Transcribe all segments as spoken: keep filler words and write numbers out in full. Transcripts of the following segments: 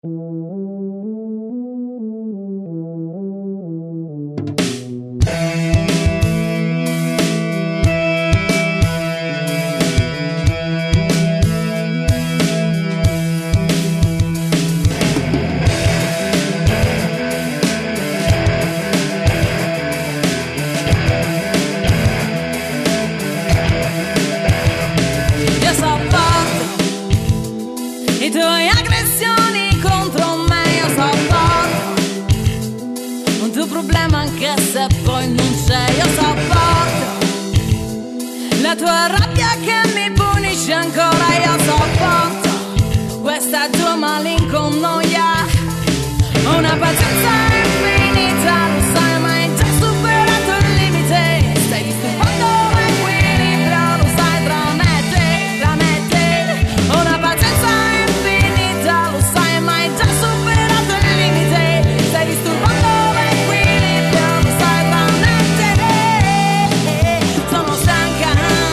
La tua rabbia che mi punisce ancora, io sopporto questa tua malinconia. Ho una pazienza infinita, lo sai, ma hai già superato il limite. Stai disturbando l'equilibrio, lo sai, tra me e te, tra me e te. Ho una pazienza infinita, lo sai, ma hai già superato il limite. Stai disturbando l'equilibrio, lo sai, tra me e te. Sono stanca.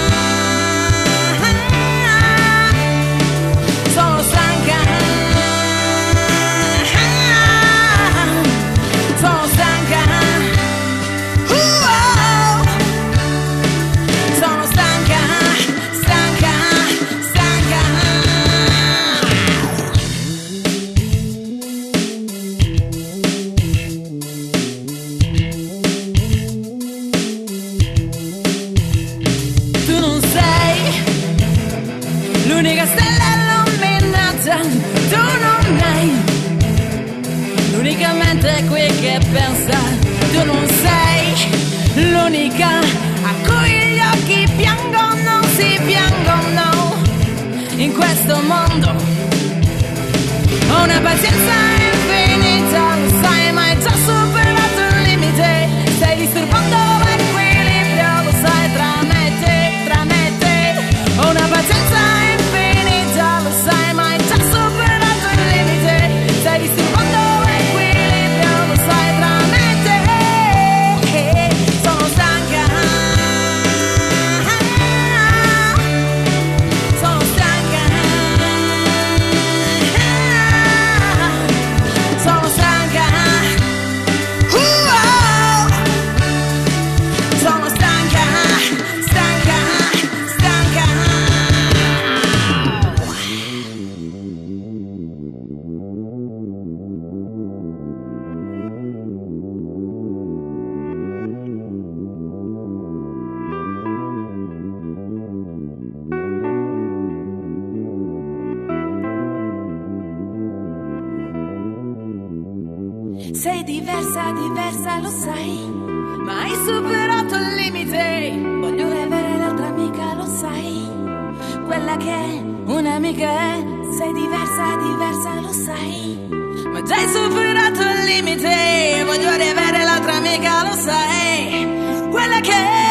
Sono stanca, sono stanca, uh-oh. Sono stanca, stanca, stanca. Tu non sei l'unica stella illuminata, tu non hai l'unica mente qui che pensa, tu non sei l'unica a cui gli occhi piangono, si piangono in questo mondo. Ho una pazienza infinita, lo sai, ma hai già superato il limite. Stai disturbando l'equilibrio, lo sai, tra me e te, tra me e te. Ho una pazienza infinita, lo sai, ma hai già superato il limite. Stai disturbando l'equilibrio, lo sai, tra me e te. Sono stanca, sono stanca, sono stanca, uh-oh. Sono stanca, stanca, stanca. Sei diversa, diversa, lo sai, ma hai superato il limite. Voglio avere l'altra amica, lo sai, quella che un'amica è. Sei diversa, diversa, lo sai, ma già hai superato il limite. Voglio riavere l'altra amica, lo sai, quella che